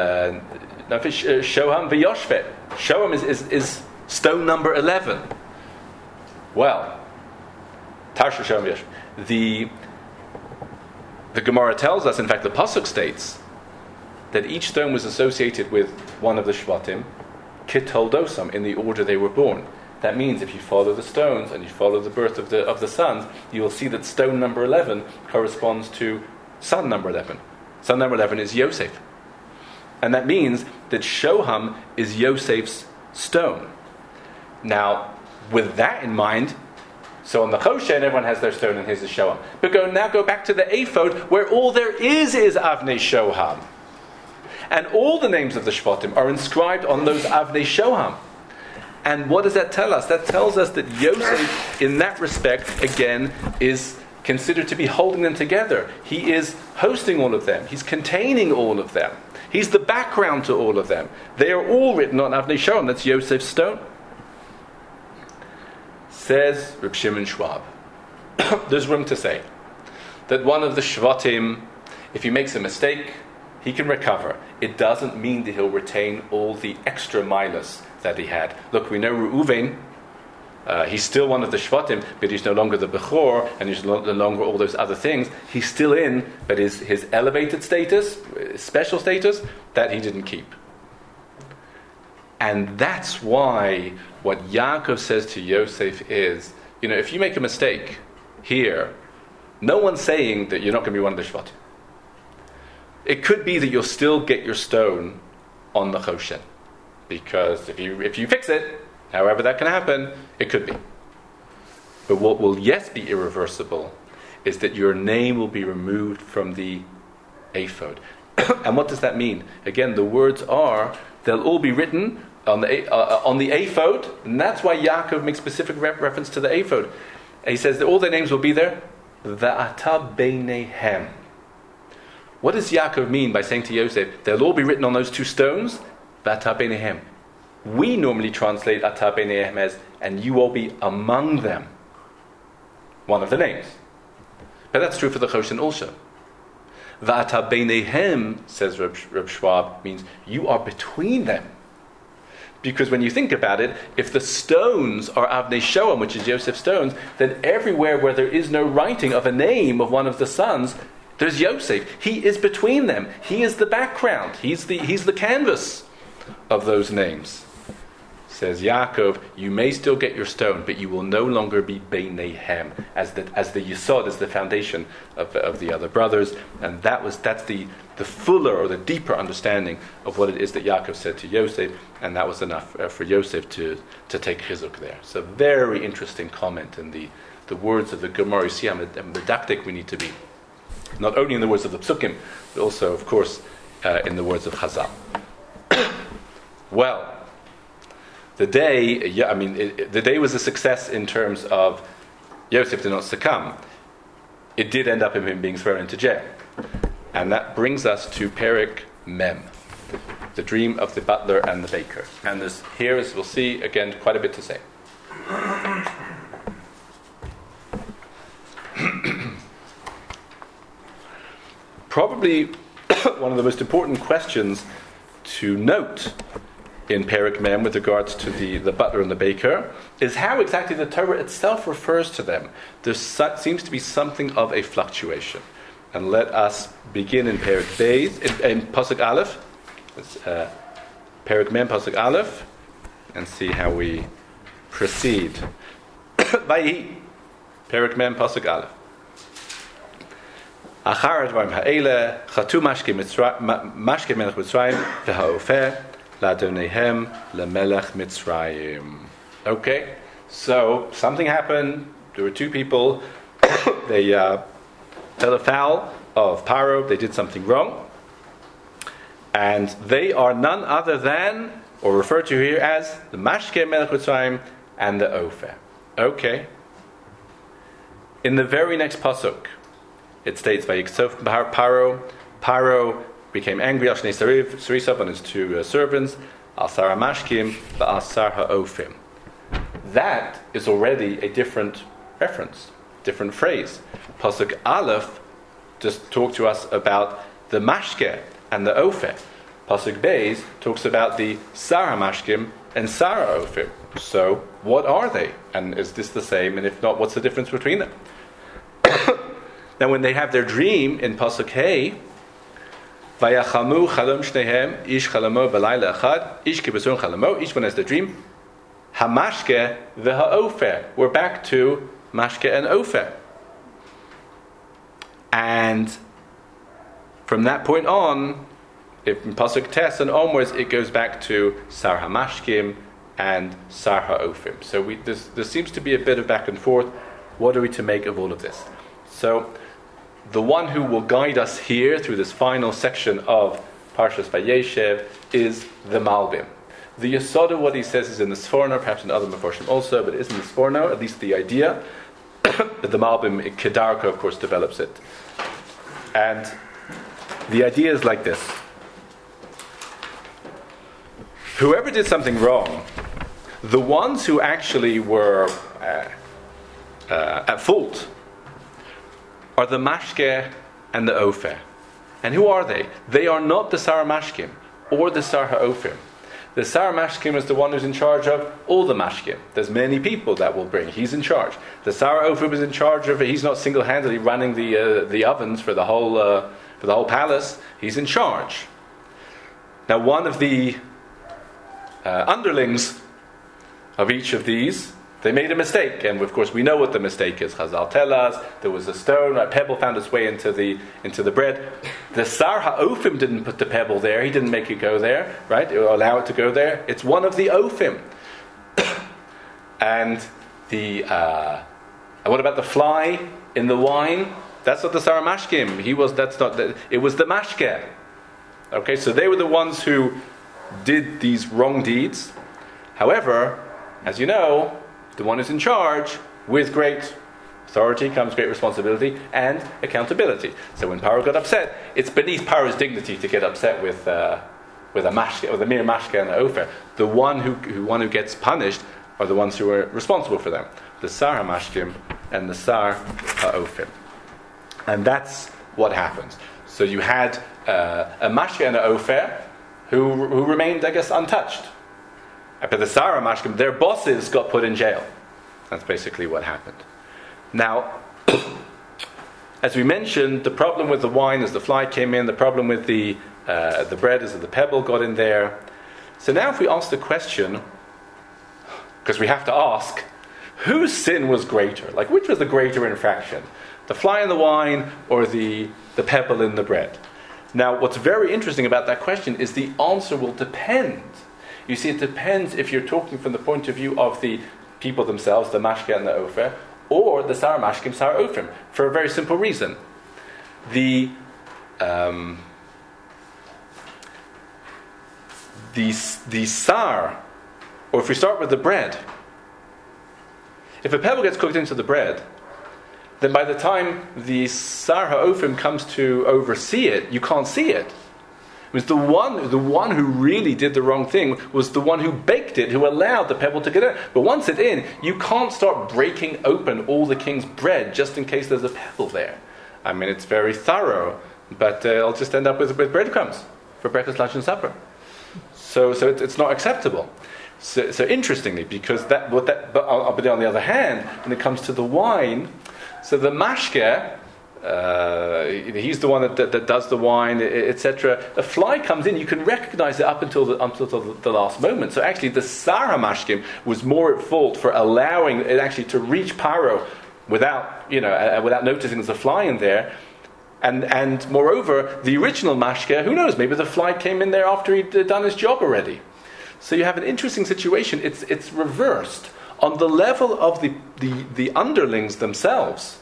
Speaker 1: Shoham V'Yoshvet. Shoham is, is, is stone number eleven. Well, Tarsha Shoham V'Yoshvet. The, the Gemara tells us, in fact the Pasuk states, that each stone was associated with one of the Shvatim, Kitoldosam, in the order they were born. That means if you follow the stones and you follow the birth of the of the sons, you will see that stone number eleven corresponds to son number eleven. Son number eleven is Yosef. And that means that Shoham is Yosef's stone. Now, with that in mind, so on the Choshen, everyone has their stone and his is Shoham. But go now go back to the ephod, where all there is is Avnei Shoham. And all the names of the Shvatim are inscribed on those Avnei Shoham. And what does that tell us? That tells us that Yosef, in that respect, again, is considered to be holding them together. He is hosting all of them. He's containing all of them. He's the background to all of them. They are all written on Avnei Shoham. That's Yosef's stone. Says Reb Shimon Schwab. There's room to say that one of the Shvatim, if he makes a mistake, he can recover. It doesn't mean that he'll retain all the extra milas that he had. Look, we know Reuven, uh, he's still one of the Shvatim, but he's no longer the Bechor, and he's no longer all those other things. He's still in, but his, his elevated status, special status, that he didn't keep. And that's why what Yaakov says to Yosef is, you know, if you make a mistake here, no one's saying that you're not going to be one of the Shvatim. It could be that you'll still get your stone on the Choshen. Because if you if you fix it, However that can happen, it could be. But what will yes be irreversible is that your name will be removed from the ephod. And what does that mean? Again, the words are, they'll all be written on the uh, on the ephod, and that's why Yaakov makes specific re- reference to the ephod. And he says that all their names will be there. Va'ata beinehem. What does Yaakov mean by saying to Yosef, they'll all be written on those two stones? Va'ata beinehem. We normally translate ata beinehem as, and you will be among them. One of the names. But that's true for the Choshen also. Va'ata beinehem, says Reb, Reb Schwab, means you are between them. Because when you think about it, if the stones are Avnei Shoam, which is Yosef's stones, then everywhere where there is no writing of a name of one of the sons, there's Yosef. He is between them. He is the background. He's the he's the canvas of those names. Says Yaakov, you may still get your stone, but you will no longer be Beinehem, as the as the Yisod, as the foundation of, of the other brothers. And that was that's the, the fuller or the deeper understanding of what it is that Yaakov said to Yosef, and that was enough uh, for Yosef to, to take chizuk there. So very interesting comment in the, the words of the Gemara. You see how medactic we need to be. Not only in the words of the Psukim, but also, of course, uh, in the words of Chazal. Well, the day, yeah, I mean, it, it, the day was a success in terms of Yosef did not succumb. It did end up in him being thrown into jail. And that brings us to Perek Mem, the dream of the butler and the baker. And there's, here, as we'll see, again, quite a bit to say. Probably one of the most important questions to note in Perek Mem with regards to the, the butler and the baker is how exactly the Torah itself refers to them. There seems to be something of a fluctuation. And let us begin in Perek Beis, in, in Pasuk Aleph, uh, Perek Mem, Pasuk Aleph, and see how we proceed. Vayi, Perek Mem, Pasuk Aleph. Achar advarim ha'ele, chatu mashke melech Mitzrayim, v'ha'ofeh, Ladonehem lemelech Mitzrayim. Okay, so something happened. There were two people. They uh, fell afoul of Paro. They did something wrong, and they are none other than, or referred to here as, the Mashke Melech Mitzrayim and the Opheh. Okay. In the very next pasuk, it states, "Vayiksof Paro." Paro became angry, Al Shnei Sarisav, on his two uh, servants, Al Sar HaMashkim, Al Sar HaOphim. That is already a different reference, different phrase. Pasuk Aleph just talked to us about the Mashke and the Opheh. Pasuk Beis talks about the Sar HaMashkim and Sar HaOphim. So, what are they? And is this the same? And if not, what's the difference between them? Now, when they have their dream in Pasuk Hey, Vayachamu chalom shnehem, ish chalamo v'layla echad, ish kibesun chalamo, each one has the dream. Hamashke v'ha'opheh. We're back to Mashke and Opheh. And from that point on, if in Pasuk Tes and onwards, it goes back to Sar HaMashkim and Sar HaOphim. So we, there seems to be a bit of back and forth. What are we to make of all of this? So, the one who will guide us here through this final section of Parshas Vayeshev is the Malbim. The Yesod of what he says is in the Sforno, perhaps in other Meforshim also, but it is in the Sforno, at least the idea. But the Malbim, Kedarka, of course, develops it. And the idea is like this. Whoever did something wrong, the ones who actually were uh, uh, at fault are the Mashke and the Opheh. And who are they? They are not the Sar HaMashkim or the Sar HaOphim. The Sar HaMashkim is the one who's in charge of all the Mashkim. There's many people that will bring. He's in charge. The Sar HaOphim is in charge of it. He's not single-handedly running the uh, the ovens for the whole uh, for the whole palace. He's in charge. Now, one of the uh, underlings of each of these, they made a mistake, and of course we know what the mistake is. Chazal tell us there was a stone, a pebble found its way into the into the bread. The Sar HaOphim didn't put the pebble there; he didn't make it go there, right? Or allow it to go there. It's one of the Ophim. And the uh, and what about the fly in the wine? That's not the Sarah Mashkim. He was. That's not. The, it was the Mashke. Okay, so they were the ones who did these wrong deeds. However, as you know, the one who's in charge, with great authority comes great responsibility and accountability. So when Paro got upset, it's beneath Paro's dignity to get upset with uh, with a mashke, or the mere mashke and the ofer. The one who, who one who gets punished are the ones who are responsible for them. The Sar HaMashkim and the Sar HaOfim. And that's what happens. So you had uh, a mashke and an ofer who who remained, I guess, untouched. But the Sar HaMashkim, their bosses got put in jail. That's basically what happened. Now, as we mentioned, the problem with the wine is the fly came in. The problem with the uh, the bread is that the pebble got in there. So now if we ask the question, because we have to ask, whose sin was greater? Like, which was the greater infraction? The fly in the wine or the, the pebble in the bread? Now, what's very interesting about that question is the answer will depend. You see, it depends if you're talking from the point of view of the people themselves, the mashke and the ofer, or the Sar Mashkim, Sar Ofrim, for a very simple reason. The um, the the Sar, or if we start with the bread, if a pebble gets cooked into the bread, then by the time the Sar HaOfrim comes to oversee it, you can't see it. It was the one, the one who really did the wrong thing was the one who baked it, who allowed the pebble to get in. But once it's in, you can't start breaking open all the king's bread just in case there's a pebble there. I mean, it's very thorough, but uh, I'll just end up with, with breadcrumbs for breakfast, lunch, and supper. So, so it, it's not acceptable. So, so interestingly, because that, what that, but on, but on the other hand, when it comes to the wine, so the mashke, uh, he's the one that, that, that does the wine, et cetera. A fly comes in, you can recognize it up until the, until the, the last moment. So actually, the Sar HaMashkim was more at fault for allowing it actually to reach Paro without, you know, uh, without noticing there's a fly in there. And and moreover, the original mashke, who knows? Maybe the fly came in there after he'd done his job already. So you have an interesting situation. It's it's reversed on the level of the the, the underlings themselves.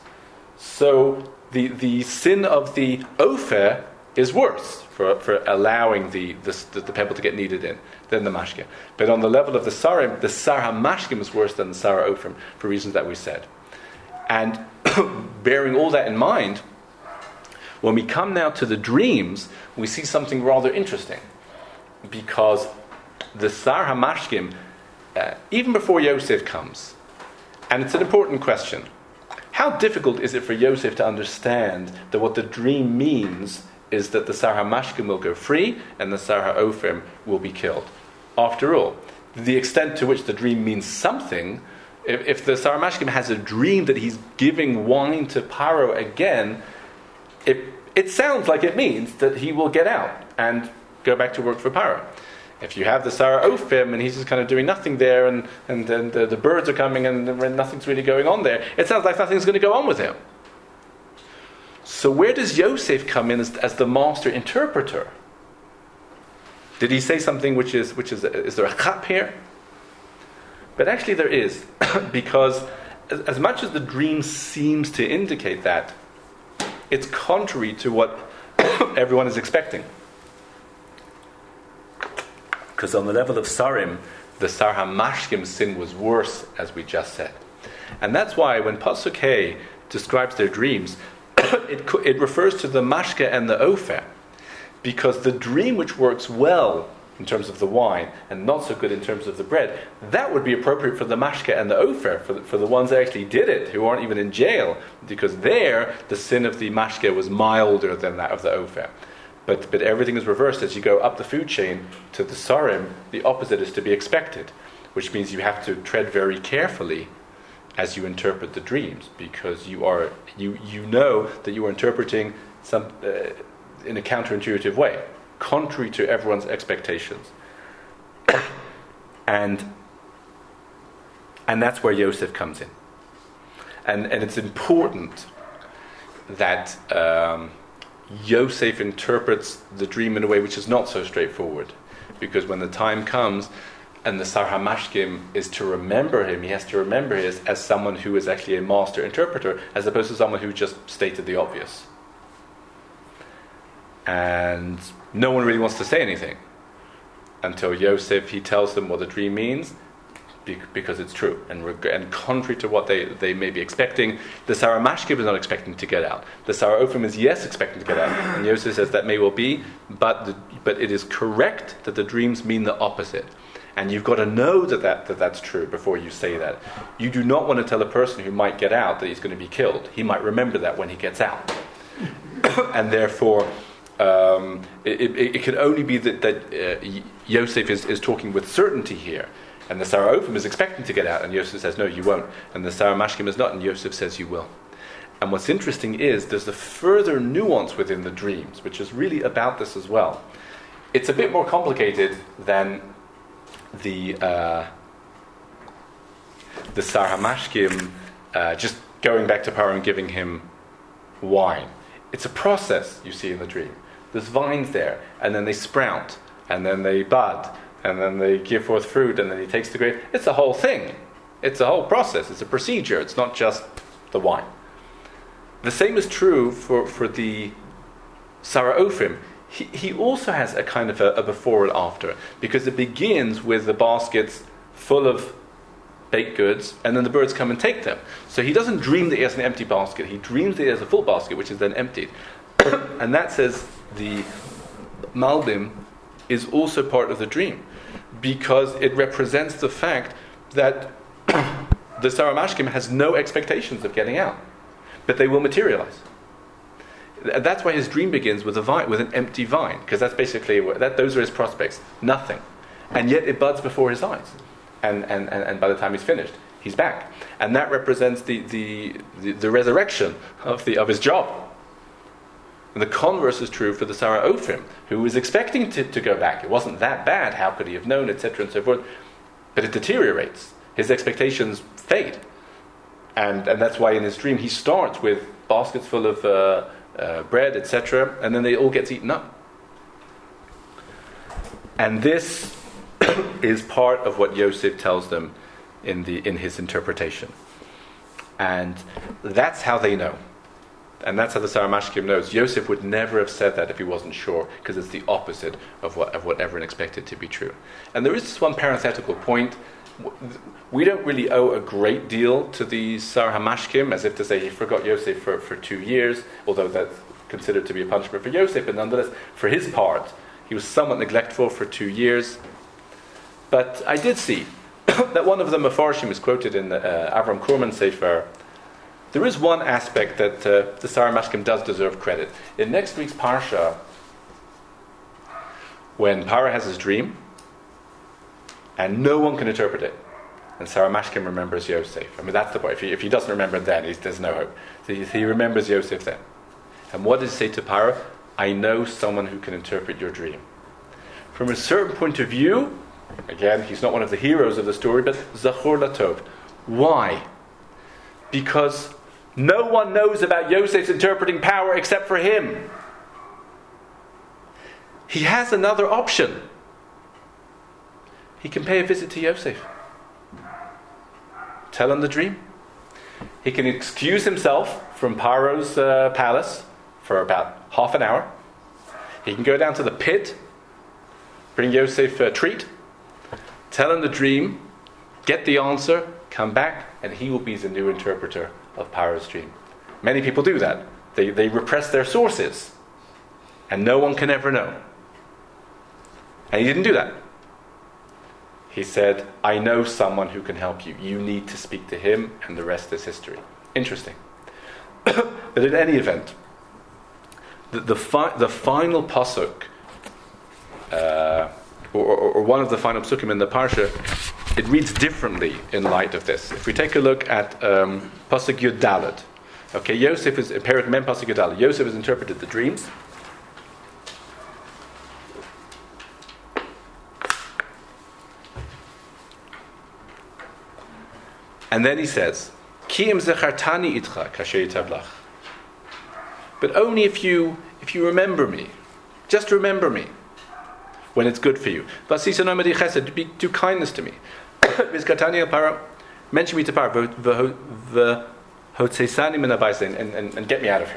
Speaker 1: So the the sin of the ofer is worse for, for allowing the, the the pebble to get kneaded in than the mashke. But on the level of the sarim, the Sar HaMashkim is worse than the Sar HaOfrim for reasons that we said. And bearing all that in mind, when we come now to the dreams, we see something rather interesting. Because the Sar HaMashkim, uh, even before Yosef comes, and it's an important question, how difficult is it for Yosef to understand that what the dream means is that the Sar HaMashkim will go free and the Sar HaOfrim will be killed? After all, the extent to which the dream means something, if, if the Sar HaMashkim has a dream that he's giving wine to Paro again, it, it sounds like it means that he will get out and go back to work for Paro. If you have the Sar HaOfrim and he's just kind of doing nothing there, and, and then the, the birds are coming and, and nothing's really going on there, it sounds like nothing's going to go on with him. So where does Yosef come in as, as the master interpreter? Did he say something which is, which is, is there a chap here? But actually there is, because as, as much as the dream seems to indicate that, it's contrary to what everyone is expecting. Because on the level of Sarim, the Sar HaMashkim sin was worse, as we just said. And that's why when Pasuk Hey describes their dreams, it, it refers to the mashke and the ofer. Because the dream which works well in terms of the wine and not so good in terms of the bread, that would be appropriate for the mashke and the ofer, for the, for the ones that actually did it, who aren't even in jail. Because there, the sin of the mashke was milder than that of the ofer. But but everything is reversed as you go up the food chain to the sarim. The opposite is to be expected, which means you have to tread very carefully as you interpret the dreams, because you are you you know that you are interpreting some uh, in a counterintuitive way, contrary to everyone's expectations. and and that's where Yosef comes in. And and it's important that. Um, Yosef interprets the dream in a way which is not so straightforward, because when the time comes, and the Sar HaMashkim is to remember him. He has to remember him as someone who is actually a master interpreter, as opposed to someone who just stated the obvious. And no one really wants to say anything until Yosef, he tells them what the dream means, because it's true. And, reg- and contrary to what they, they may be expecting, the Sar HaMashkim is not expecting to get out. The Sar HaOfrim is, yes, expecting to get out. And Yosef says that may well be, but the, but it is correct that the dreams mean the opposite. And you've got to know that, that, that that's true before you say that. You do not want to tell a person who might get out that he's going to be killed. He might remember that when he gets out. And therefore, um, it, it, it can only be that, that uh, Yosef is, is talking with certainty here. And the Sar HaOfrim is expecting to get out, and Yosef says, no, you won't. And the Sar HaMashkim is not, and Yosef says, you will. And what's interesting is there's a further nuance within the dreams, which is really about this as well. It's a bit more complicated than the uh, the Sar HaMashkim uh, just going back to Paro and giving him wine. It's a process you see in the dream. There's vines there, and then they sprout, and then they bud, and then they give forth fruit, and then he takes the grape. It's a whole thing. It's a whole process. It's a procedure. It's not just the wine. The same is true for, for the Sar HaOfrim. He, he also has a kind of a, a before and after, because it begins with the baskets full of baked goods, and then the birds come and take them. So he doesn't dream that he has an empty basket. He dreams that he has a full basket, which is then emptied. And that says the Malbim is also part of the dream, because it represents the fact that the Sar HaMashkim has no expectations of getting out, but they will materialize. That's why his dream begins with a vine, with an empty vine, because that's basically what, that. Those are his prospects, nothing, and yet it buds before his eyes, and and, and, and by the time he's finished, he's back, and that represents the the, the, the resurrection of the of his job. And the converse is true for the Sar HaOfrim, who was expecting to, to go back. It wasn't that bad. How could he have known, et cetera, and so forth? But it deteriorates. His expectations fade, and and that's why in his dream he starts with baskets full of Uh, Uh, bread, et cetera, and then they all gets eaten up. And this is part of what Yosef tells them in the in his interpretation, and that's how they know, and that's how the Sar HaMashkim knows. Yosef would never have said that if he wasn't sure, because it's the opposite of what of what everyone expected to be true. And there is this one parenthetical point. We don't really owe a great deal to the Sar HaMashkim, as if to say he forgot Yosef for, for two years, although that's considered to be a punishment for Yosef, but nonetheless, for his part, he was somewhat neglectful for two years. But I did see that one of the Mefarshim is quoted in the uh, Avram Korman Sefer. There is one aspect that uh, the Sar HaMashkim does deserve credit. In next week's Parsha, when Paro has his dream, and no one can interpret it, and Sar HaMashkim remembers Yosef. I mean, that's the point. If he, if he doesn't remember it then, he's, there's no hope. So he, he remembers Yosef then. And what does he say to Paro? I know someone who can interpret your dream. From a certain point of view, again, he's not one of the heroes of the story, but Zachor Latov. Why? Because no one knows about Yosef's interpreting power except for him. He has another option. He can pay a visit to Yosef. Tell him the dream. He can excuse himself from Paro's uh, palace for about half an hour. He can go down to the pit, bring Yosef a treat, tell him the dream, get the answer, come back, and he will be the new interpreter of Paro's dream. Many people do that. They, they repress their sources, and no one can ever know. And he didn't do that. He said, I know someone who can help you. You need to speak to him, and the rest is history. Interesting. But in any event, the the, fi- the final pasuk, uh, or, or, or one of the final pasukim in the parsha, it reads differently in light of this. If we take a look at um, pasuk Yud Daled, okay, Yosef is Perek Mem pasuk Yud Daled. Yosef has interpreted the dreams. And then he says, Ki im zechartani itcha kasher yitablach. But only if you if you remember me. Just remember me. when it's good for you. Vasisa no madi chesed, do, do kindness to me. Vizkatani al Paro, mention me to Paro, v'hotzesani min habayis, and and and get me out of here.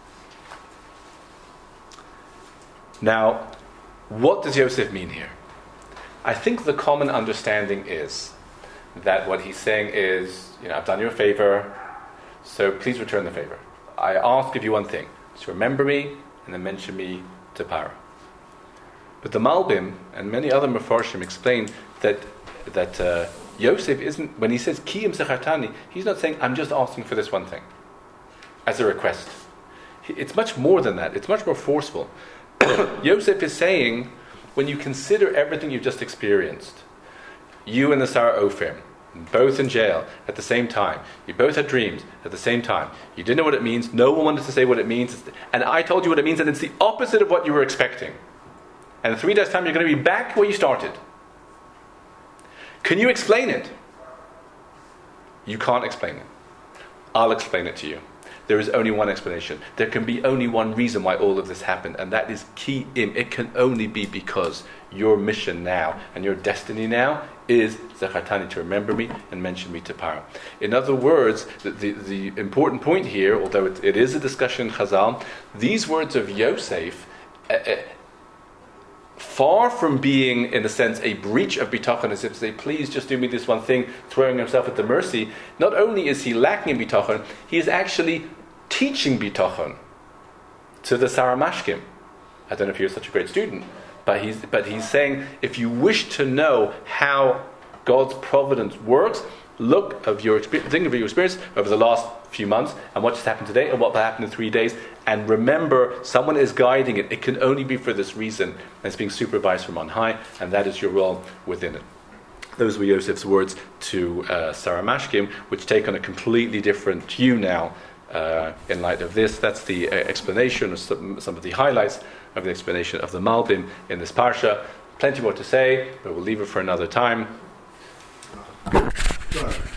Speaker 1: Now, what does Yosef mean here? I think the common understanding is that what he's saying is, you know, I've done you a favor, so please return the favor. I ask of you one thing, to remember me and then mention me to Paro. But the Malbim and many other Mefarshim explain that that uh, Yosef isn't, when he says Kiyim Sechartani, he's not saying, I'm just asking for this one thing as a request. It's much more than that. It's much more forceful. Yosef is saying, when you consider everything you've just experienced, you and the Sarah Ophir, both in jail at the same time, you both had dreams at the same time, you didn't know what it means, no one wanted to say what it means, and I told you what it means, and it's the opposite of what you were expecting. And in three days' time, you're going to be back where you started. Can you explain it? You can't explain it. I'll explain it to you. There is only one explanation. There can be only one reason why all of this happened, and that is ki im. It can only be because your mission now and your destiny now is Zachartani, to remember me and mention me to Paro. In other words, the, the, the important point here, although it, it is a discussion in Chazal, these words of Yosef, uh, uh, far from being, in a sense, a breach of bitachon, as if to say, please just do me this one thing, throwing himself at the mercy, not only is he lacking in bitachon, he is actually teaching bitachon to the Saramashkim. I don't know if you're such a great student, but he's but he's saying, if you wish to know how God's providence works, look of your experience, think of your experience over the last few months and what just happened today and what will happen in three days, and remember, someone is guiding it. It can only be for this reason, and it's being supervised from on high, and that is your role within it. Those were Yosef's words to uh, Sarah Mashkim, which take on a completely different hue now uh, in light of this. That's the uh, explanation, or some, some of the highlights of the explanation of the Malbim in this parsha. Plenty more to say, but we'll leave it for another time.
Speaker 2: Right.